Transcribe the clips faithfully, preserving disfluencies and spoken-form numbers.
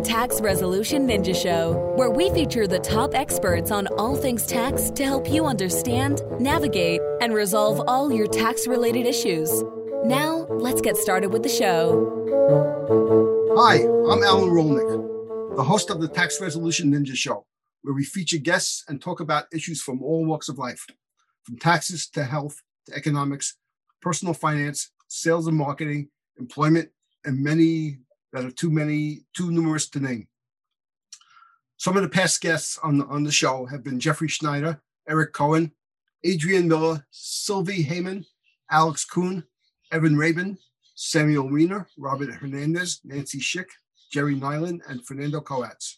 Tax Resolution Ninja Show, where we feature the top experts on all things tax to help you understand, navigate, and resolve all your tax-related issues. Now, let's get started with the show. Hi, I'm Alan Rolnick, the host of the Tax Resolution Ninja Show, where we feature guests and talk about issues from all walks of life, from taxes to health to economics, personal finance, sales and marketing, employment, and many that are too many, too numerous to name. Some of the past guests on the, on the show have been Jeffrey Schneider, Eric Cohen, Adrian Miller, Sylvie Heyman, Alex Kuhn, Evan Rabin, Samuel Weiner, Robert Hernandez, Nancy Schick, Jerry Nyland, and Fernando Coates.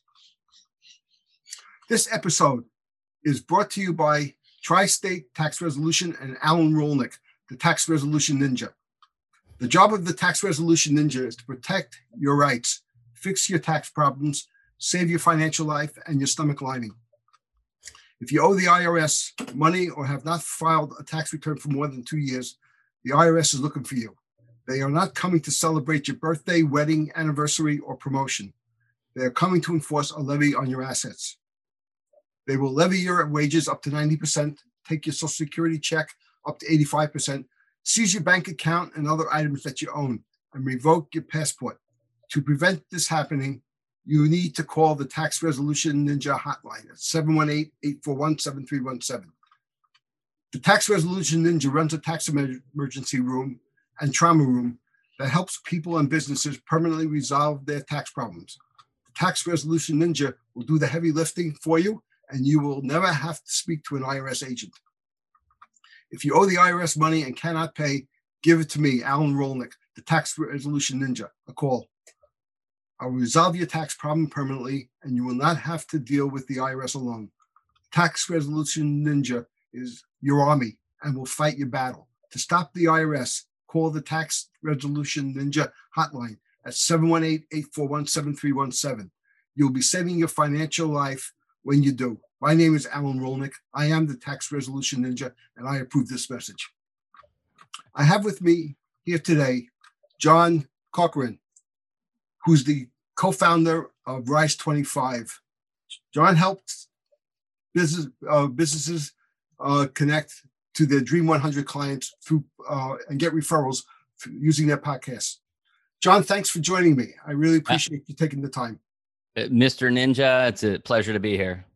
This episode is brought to you by Tri-State Tax Resolution and Alan Rolnick, the Tax Resolution Ninja. The job of the Tax Resolution Ninja is to protect your rights, fix your tax problems, save your financial life and your stomach lining. If you owe the I R S money or have not filed a tax return for more than two years, the I R S is looking for you. They are not coming to celebrate your birthday, wedding, anniversary, or promotion. They are coming to enforce a levy on your assets. They will levy your wages up to ninety percent, take your Social Security check up to eighty-five percent, seize your bank account and other items that you own, and revoke your passport. To prevent this happening, you need to call the Tax Resolution Ninja hotline at seven one eight, eight four one, seven three one seven. The Tax Resolution Ninja runs a tax emergency room and trauma room that helps people and businesses permanently resolve their tax problems. The Tax Resolution Ninja will do the heavy lifting for you, and you will never have to speak to an I R S agent. If you owe the I R S money and cannot pay, give it to me, Alan Rolnick, the Tax Resolution Ninja, a call. I will resolve your tax problem permanently, and you will not have to deal with the I R S alone. Tax Resolution Ninja is your army and will fight your battle. To stop the I R S, call the Tax Resolution Ninja hotline at seven one eight, eight four one, seven three one seven. You'll be saving your financial life when you do. My name is Alan Rolnick. I am the Tax Resolution Ninja, and I approve this message. I have with me here today John Corcoran, who's the co-founder of Rise twenty-five. John helped business, uh, businesses uh, connect to their Dream one hundred clients through uh, and get referrals using their podcast. John, thanks for joining me. I really appreciate you taking the time. Mister Ninja, it's a pleasure to be here.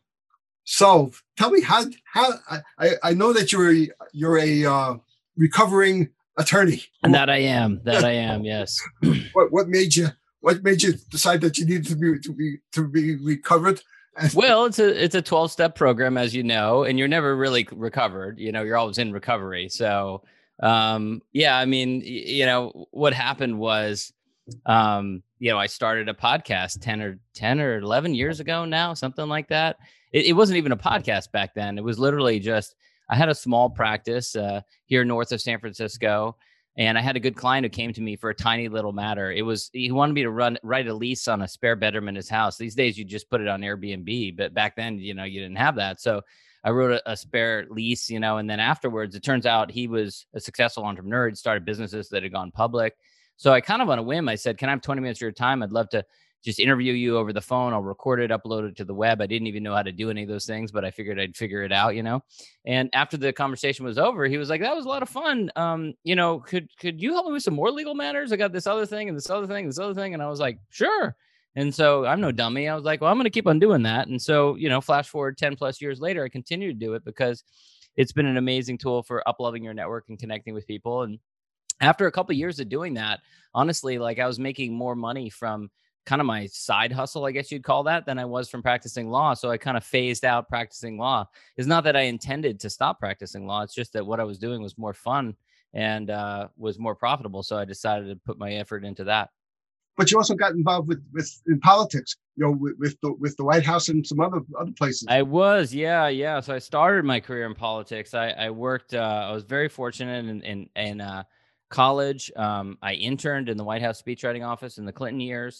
So tell me how, how I, I know that you're a, you're a uh, recovering attorney. And that I am, that I am, yes. What what made you what made you decide that you needed to be to be to be recovered? Well, it's a it's a twelve step program, as you know, and you're never really recovered. You know, you're always in recovery. So um, yeah, I mean, you know, what happened was um, you know, I started a podcast ten or ten or eleven years ago now, something like that. It, it wasn't even a podcast back then. It was literally just, I had a small practice uh, here north of San Francisco, and I had a good client who came to me for a tiny little matter. It was, he wanted me to run, write a lease on a spare bedroom in his house. These days you just put it on Airbnb, but back then, you know, you didn't have that. So I wrote a, a spare lease, you know, and then afterwards, it turns out he was a successful entrepreneur. He'd started businesses that had gone public. So I kind of on a whim, I said, can I have twenty minutes of your time? I'd love to just interview you over the phone. I'll record it, upload it to the web. I didn't even know how to do any of those things, but I figured I'd figure it out, you know? And after the conversation was over, he was like, that was a lot of fun. Um, you know, could, could you help me with some more legal matters? I got this other thing and this other thing, this other thing. And I was like, sure. And so I'm no dummy. I was like, well, I'm going to keep on doing that. And so, you know, flash forward ten plus years later, I continue to do it because it's been an amazing tool for uploading your network and connecting with people. And after a couple of years of doing that, honestly, like I was making more money from kind of my side hustle, I guess you'd call that, than I was from practicing law. So I kind of phased out practicing law. It's not that I intended to stop practicing law. It's just that what I was doing was more fun and uh, was more profitable. So I decided to put my effort into that. But you also got involved with, with in politics, you know, with, with the with the White House and some other other places. I was, yeah, yeah. So I started my career in politics. I, I worked. Uh, I was very fortunate in in, in uh, college. Um, I interned in the White House speechwriting office in the Clinton years.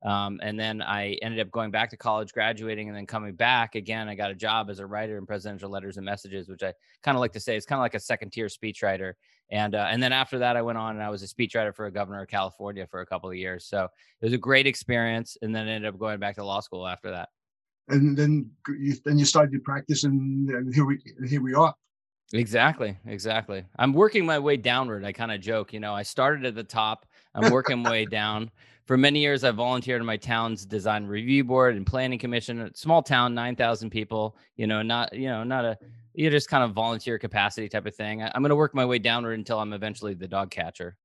Um, and then I ended up going back to college, graduating, and then coming back again. I got a job as a writer in presidential letters and messages, which I kind of like to say is kind of like a second tier speechwriter. And uh, and then after that, I went on and I was a speechwriter for a governor of California for a couple of years. So it was a great experience. And then ended up going back to law school after that. And then you, then you started to practice, and, and here we here we are. Exactly, exactly. I'm working my way downward. I kind of joke, you know, I started at the top. I'm working my way down. For many years, I volunteered in my town's design review board and planning commission. A small town, nine thousand people. You know, not you know, not a you just kind of volunteer capacity type of thing. I, I'm going to work my way downward until I'm eventually the dog catcher.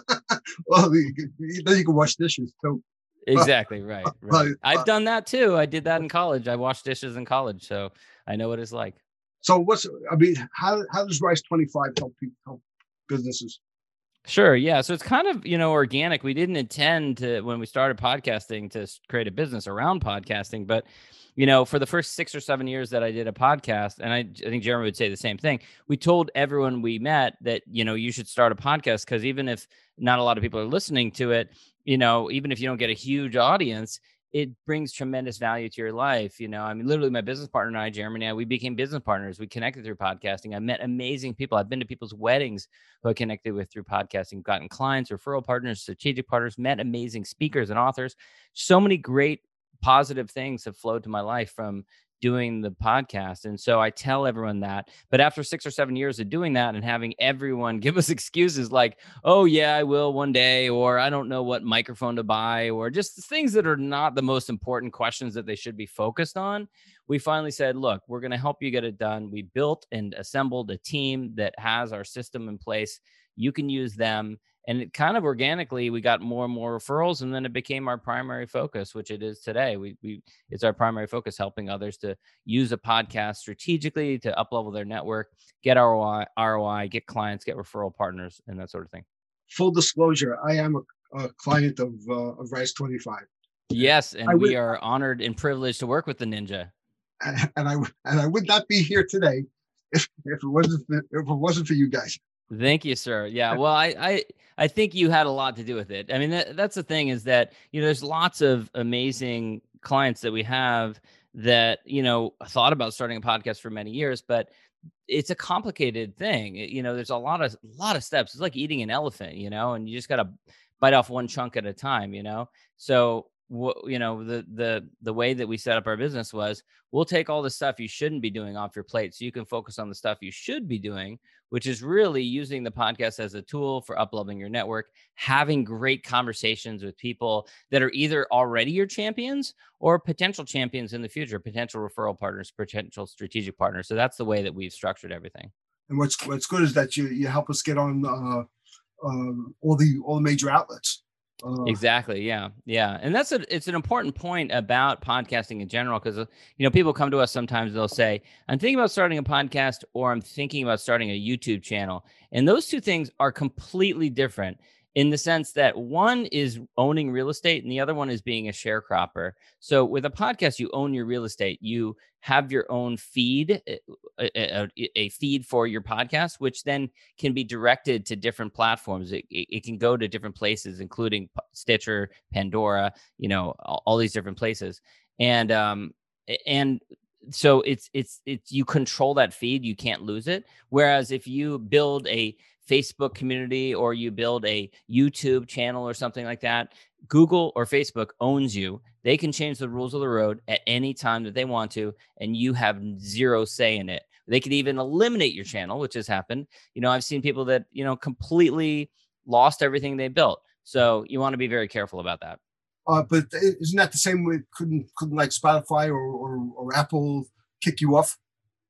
Well, you, you, then you can wash dishes too. Exactly right. right. I've done that too. I did that in college. I washed dishes in college, so I know what it's like. So what's I mean, how how does Rise twenty-five help people, help businesses? Sure. Yeah. So it's kind of, you know, organic. We didn't intend to, when we started podcasting, to create a business around podcasting. But, you know, for the first six or seven years that I did a podcast, and I, I think Jeremy would say the same thing, we told everyone we met that, you know, you should start a podcast, because even if not a lot of people are listening to it, you know, even if you don't get a huge audience, it brings tremendous value to your life. You know, I mean, literally my business partner and I, Jeremy and I, we became business partners. We connected through podcasting. I met amazing people. I've been to people's weddings who I connected with through podcasting, gotten clients, referral partners, strategic partners, met amazing speakers and authors. So many great positive things have flowed to my life from doing the podcast. And so I tell everyone that. But after six or seven years of doing that and having everyone give us excuses like, oh, yeah, I will one day, or I don't know what microphone to buy, or just things that are not the most important questions that they should be focused on, we finally said, look, we're going to help you get it done. We built and assembled a team that has our system in place. You can use them. And it kind of organically, we got more and more referrals, and then it became our primary focus, which it is today. We, we it's our primary focus, helping others to use a podcast strategically to up-level their network, get R O I, R O I, get clients, get referral partners, and that sort of thing. Full disclosure, I am a, a client of uh, of Rise twenty-five. Yes, and I we would, are honored and privileged to work with the Ninja. And I and I would not be here today if if it wasn't if it wasn't for you guys. Thank you, sir. Yeah. Well, I, I, I think you had a lot to do with it. I mean, that, that's the thing, is that, you know, there's lots of amazing clients that we have that, you know, thought about starting a podcast for many years, but it's a complicated thing. You know, there's a lot of, lot of steps. It's like eating an elephant, you know, and you just got to bite off one chunk at a time, you know? So, what, you know, the, the, the way that we set up our business was, we'll take all the stuff you shouldn't be doing off your plate so you can focus on the stuff you should be doing, which is really using the podcast as a tool for up-leveling your network, having great conversations with people that are either already your champions or potential champions in the future, potential referral partners, potential strategic partners. So that's the way that we've structured everything. And what's what's good is that you you help us get on uh, uh, all the all the major outlets. Uh, Exactly. Yeah. Yeah. And that's a, it's an important point about podcasting in general, because, you know, people come to us sometimes, they'll say, I'm thinking about starting a podcast, or I'm thinking about starting a YouTube channel. And those two things are completely different, in the sense that one is owning real estate and the other one is being a sharecropper. So with a podcast, you own your real estate. You have your own feed, a, a, a feed for your podcast, which then can be directed to different platforms. It, it, it can go to different places, including Stitcher, Pandora, you know, all, all these different places. And, um, and so it's, it's, it's, you control that feed, you can't lose it. Whereas if you build a Facebook community, or you build a YouTube channel or something like that, Google or Facebook owns you. They can change the rules of the road at any time that they want to, and you have zero say in it. They could even eliminate your channel, which has happened. You know, I've seen people that, you know, completely lost everything they built. So you want to be very careful about that. Uh, but isn't that the same way? Couldn't couldn't like Spotify or, or or Apple kick you off?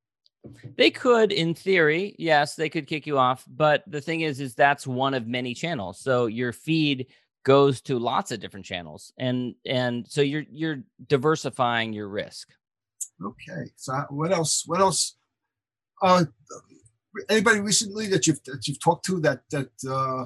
They could, in theory, yes, they could kick you off. But the thing is, is that's one of many channels. So your feed goes to lots of different channels, and and so you're you're diversifying your risk. Okay. So what else? What else? Uh, anybody recently that you've that you've talked to that that? Uh,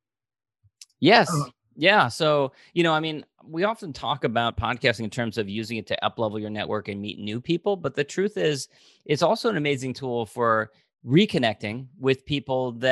yes. Yeah. So, you know, I mean, we often talk about podcasting in terms of using it to up-level your network and meet new people. But the truth is, it's also an amazing tool for reconnecting with people that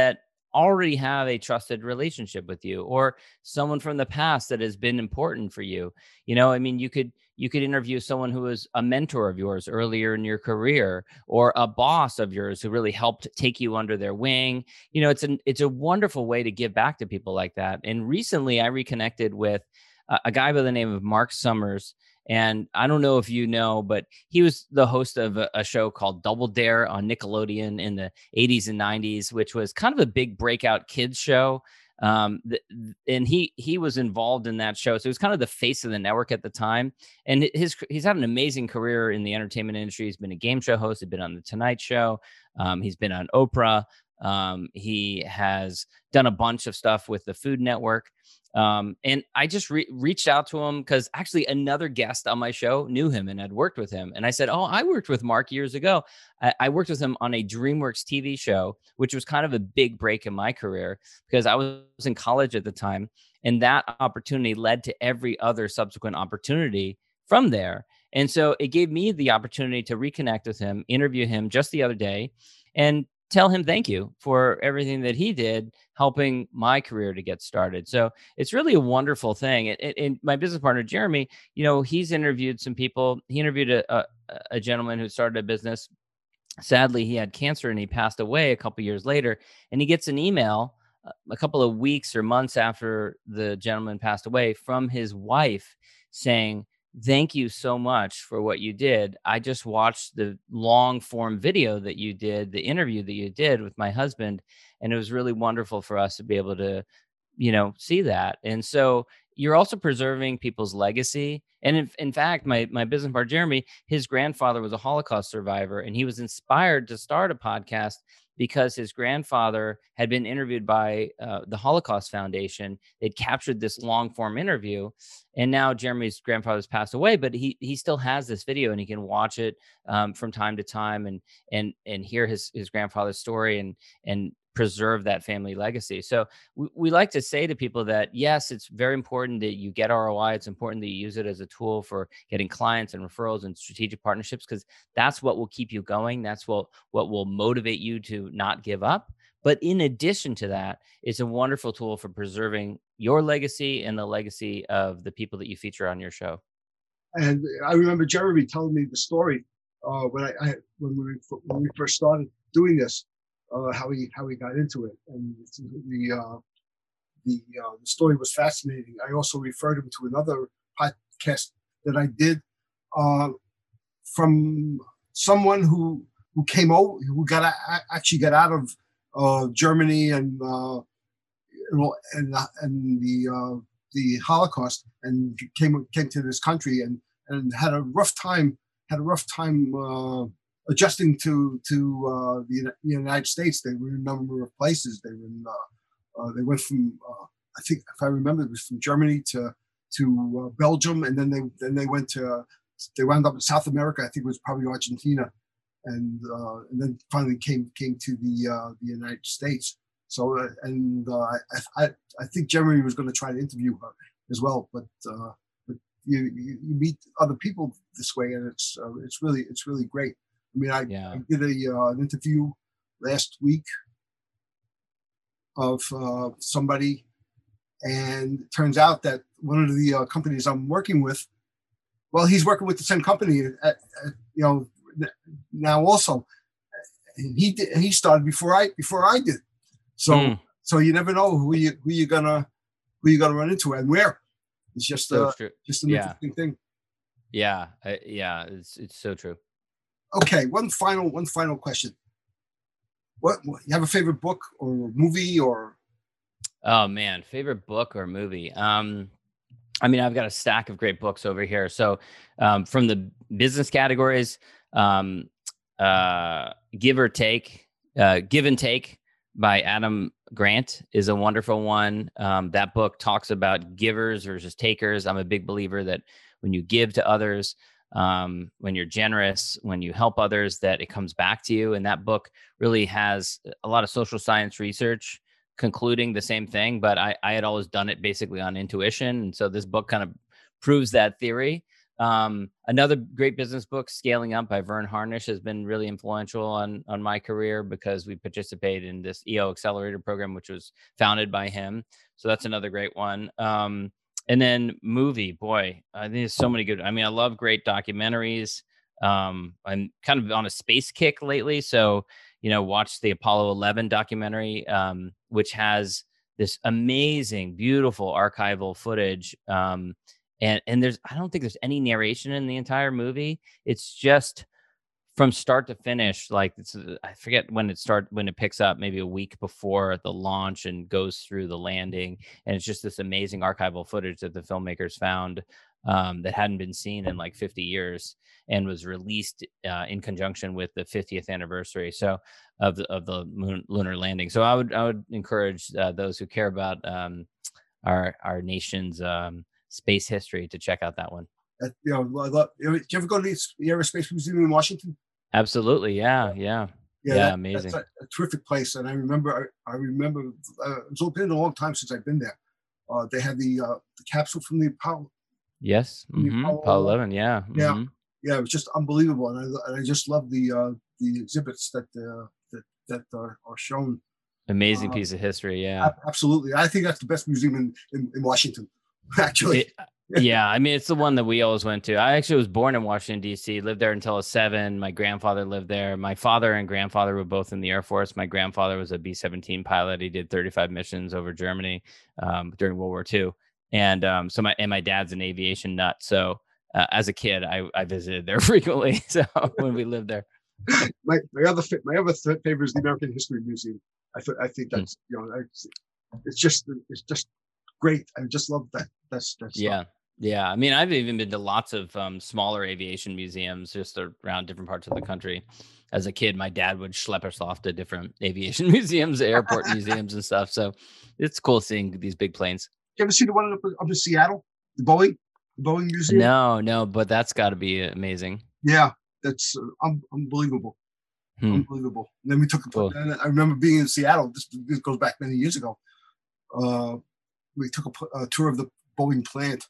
already have a trusted relationship with you, or someone from the past that has been important for you. You know, I mean, you could you could interview someone who was a mentor of yours earlier in your career, or a boss of yours who really helped take you under their wing. You know, it's an it's a wonderful way to give back to people like that. And recently I reconnected with a, a guy by the name of Mark Summers. And I don't know if you know, but he was the host of a, a show called Double Dare on Nickelodeon in the eighties and nineties, which was kind of a big breakout kids show. Um, th- and he he was involved in that show, so he was kind of the face of the network at the time. And his he's had an amazing career in the entertainment industry. He's been a game show host. He's been on the Tonight Show. Um, he's been on Oprah. Um, he has done a bunch of stuff with the Food Network. Um, and I just re- reached out to him because actually another guest on my show knew him and had worked with him. And I said, oh, I worked with Mark years ago. I, I worked with him on a DreamWorks T V show, which was kind of a big break in my career because I was in college at the time. And that opportunity led to every other subsequent opportunity from there. And so it gave me the opportunity to reconnect with him, interview him just the other day, and tell him thank you for everything that he did helping my career to get started. So it's really a wonderful thing. And, and my business partner, Jeremy, you know, he's interviewed some people. He interviewed a, a, a gentleman who started a business. Sadly, he had cancer and he passed away a couple years later. And he gets an email a couple of weeks or months after the gentleman passed away from his wife saying, thank you so much for what you did. I just watched the long form video that you did, the interview that you did with my husband. And it was really wonderful for us to be able to, you know, see that. And so you're also preserving people's legacy. And in, in fact, my, my business partner, Jeremy, his grandfather was a Holocaust survivor, and he was inspired to start a podcast because his grandfather had been interviewed by uh, the Holocaust Foundation. They'd captured this long form interview, and now Jeremy's grandfather's passed away, but he he still has this video and he can watch it um, from time to time and and and hear his his grandfather's story and and preserve that family legacy. So we, we like to say to people that, yes, it's very important that you get R O I. It's important that you use it as a tool for getting clients and referrals and strategic partnerships, because that's what will keep you going. That's what, what will motivate you to not give up. But in addition to that, it's a wonderful tool for preserving your legacy and the legacy of the people that you feature on your show. And I remember Jeremy telling me the story uh, when I, I when we when we first started doing this. Uh, how he how he got into it, and the uh, the uh, the story was fascinating. I also referred him to another podcast that I did uh, from someone who who came over, who got a, actually got out of uh, Germany and uh, you know, and and the uh, the Holocaust, and came came to this country and and had a rough time had a rough time. Uh, adjusting to to uh, the United States. They were in a number of places. They were in, uh, uh, they went from uh, I think if I remember, it was from Germany to to uh, Belgium, and then they then they went to uh, they wound up in South America. I think it was probably Argentina, and uh, and then finally came came to the uh, the United States. So uh, and uh, I, I I think Jeremy was going to try to interview her as well, but. Uh, but you, you you meet other people this way, and it's uh, it's really it's really great. I mean, I, Yeah. I did a uh, an interview last week of uh, somebody, and it turns out that one of the uh, companies I'm working with, well, he's working with the same company, at, at, you know, now also. And he did, he started before I before I did, so mm. so you never know who you who you're gonna who you're gonna run into and where. It's just so uh, true. just an yeah. interesting thing. Yeah, I, yeah, it's it's so true. Okay, one final one final question. What you have a favorite book or movie or? Oh man, favorite book or movie? Um, I mean, I've got a stack of great books over here. So, um, from the business categories, um, uh, Give or Take, uh, Give and Take by Adam Grant is a wonderful one. Um, that book talks about givers versus takers. I'm a big believer that when you give to others, um, when you're generous, when you help others, that it comes back to you. And that book really has a lot of social science research concluding the same thing, but I, I had always done it basically on intuition. And so this book kind of proves that theory. Um, another great business book, Scaling Up by Vern Harnish, has been really influential on, on my career because we participate in this E O Accelerator program, which was founded by him. So that's another great one. Um, and then movie, boy, I think there's so many good. I mean, I love great documentaries. Um, I'm kind of on a space kick lately. So, you know, watch the Apollo eleven documentary, um, which has this amazing, beautiful archival footage. Um, and and there's, I don't think there's any narration in the entire movie. It's just from start to finish. Like it's, I forget when it start when it picks up, maybe a week before the launch and goes through the landing. And it's just this amazing archival footage that the filmmakers found um, that hadn't been seen in like fifty years and was released uh, in conjunction with the fiftieth anniversary. So of the of the moon, lunar landing. So I would I would encourage uh, those who care about um, our our nation's um, space history to check out that one. Uh, you know, I love, did you ever go to the Aerospace Museum in Washington? Absolutely, yeah, yeah, yeah, yeah, that, amazing. That's a, a terrific place, and I remember, I, I remember, uh, it's been a long time since I've been there. Uh, they had the uh, the capsule from the Apollo. Yes, mm-hmm. Apollo, Apollo eleven, yeah, yeah, mm-hmm. yeah. It was just unbelievable, and I, and I just love the uh, the exhibits that uh, that that are, are shown. Amazing uh, piece of history, yeah. Absolutely, I think that's the best museum in in, in Washington, actually. It, yeah, I mean, it's the one that we always went to. I actually was born in Washington, D C, lived there until I was seven. My grandfather lived there. My father and grandfather were both in the Air Force. My grandfather was a B seventeen pilot. He did thirty-five missions over Germany um, during World War Two. And um, so my and my dad's an aviation nut. So uh, as a kid, I, I visited there frequently. So when we lived there. my my other my other favorite is the American History Museum. I th- I think that's, you know, it's just it's just great. I just love that. That's that's yeah. Yeah, I mean, I've even been to lots of um, smaller aviation museums just around different parts of the country. As a kid, my dad would schlep us off to different aviation museums, airport museums and stuff. So it's cool seeing these big planes. You ever see the one up, up in Seattle, the Boeing, the Boeing Museum? No, no, but that's got to be amazing. Yeah, that's uh, un- unbelievable. Hmm. Unbelievable. And then we took a, cool. and I remember being in Seattle. This, this goes back many years ago. Uh, we took a, a tour of the Boeing plant.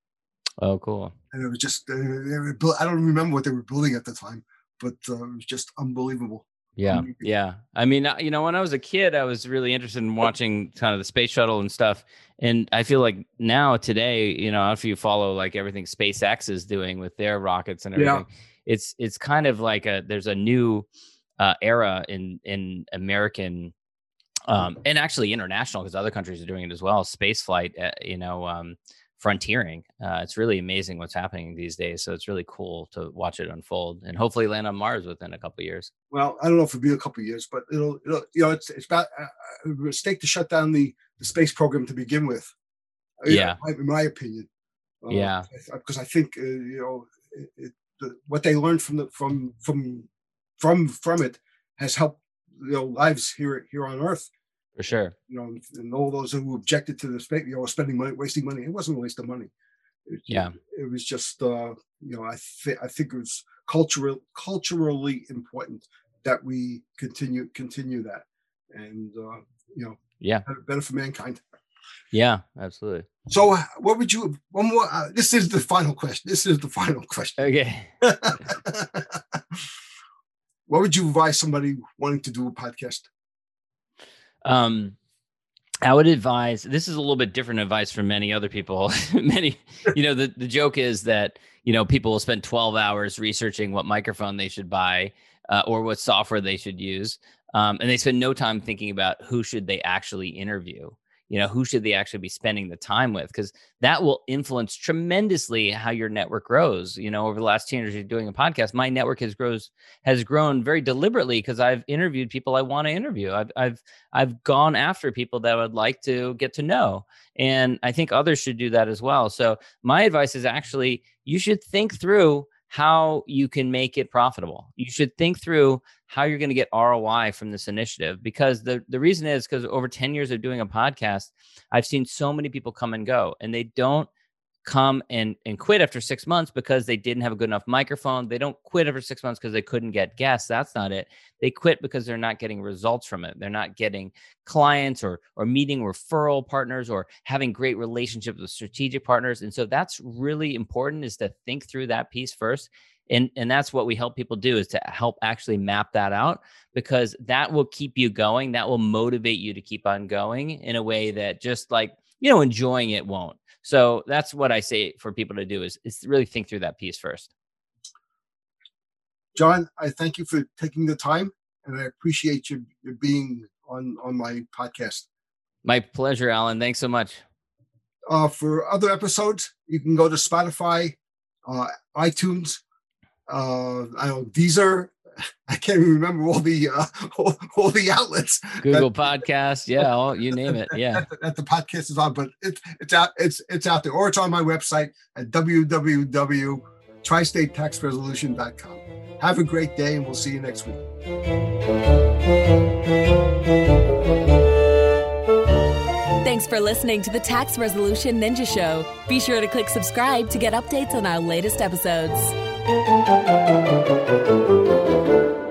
Oh, cool. And it was just, uh, they were build, I don't remember what they were building at the time, but uh, it was just unbelievable. Yeah. Unbelievable. Yeah. I mean, you know, when I was a kid, I was really interested in watching kind of the space shuttle and stuff. And I feel like now today, you know, if you follow like everything SpaceX is doing with their rockets and everything, yeah. it's, it's kind of like a, there's a new uh, era in, in American um, and actually international, because other countries are doing it as well. Space flight, uh, you know, um, frontiering. Uh, it's really amazing what's happening these days. So it's really cool to watch it unfold and hopefully land on Mars within a couple of years. Well, I don't know if it'll be a couple of years, but it'll, it'll you know, it's it's about a mistake to shut down the, the space program to begin with. Yeah. You know, in my opinion. Uh, yeah. Because I think, uh, you know, it, it, the, what they learned from the, from, from, from, from it has helped, you know, lives here, here on Earth. For sure. You know, and all those who objected to the space, you know, spending money, wasting money. It wasn't a waste of money. It, yeah. It, it was just, uh, you know, I think I think it was cultural, culturally important that we continue continue that, and uh, you know, yeah, better, better for mankind. Yeah, absolutely. So, uh, what would you? One more. Uh, this is the final question. This is the final question. Okay. What would you advise somebody wanting to do a podcast? Um, I would advise, this is a little bit different advice from many other people. many, you know, the, the joke is that, you know, people will spend twelve hours researching what microphone they should buy uh, or what software they should use. Um, and they spend no time thinking about who should they actually interview. You know, who should they actually be spending the time with? Because that will influence tremendously how your network grows. You know, over the last ten years of doing a podcast, my network has grows has grown very deliberately because I've interviewed people I want to interview. I've I've I've gone after people that I would like to get to know, and I think others should do that as well. So my advice is actually you should think through how you can make it profitable. You should think through how you're going to get R O I from this initiative, because the, the reason is because over ten years of doing a podcast, I've seen so many people come and go, and they don't come and, and quit after six months because they didn't have a good enough microphone. They don't quit after six months because they couldn't get guests. That's not it. They quit because they're not getting results from it. They're not getting clients or, or meeting referral partners or having great relationships with strategic partners. And so that's really important, is to think through that piece first. And, and that's what we help people do, is to help actually map that out, because that will keep you going. That will motivate you to keep on going in a way that just like, you know, enjoying it won't. So that's what I say for people to do, is, is really think through that piece first. John, I thank you for taking the time, and I appreciate you, you being on, on my podcast. My pleasure, Alan. Thanks so much. Uh, for other episodes, you can go to Spotify, uh, iTunes, uh, I don't know, Deezer. I can't even remember all the uh, all, all the outlets. Google that, Podcasts, yeah, all, you name it, yeah. That, that the podcast is on, but it's it's out it's it's out there, or it's on my website at w w w dot tri state tax resolution dot com. Have a great day, and we'll see you next week. Thanks for listening to the Tax Resolution Ninja Show. Be sure to click subscribe to get updates on our latest episodes.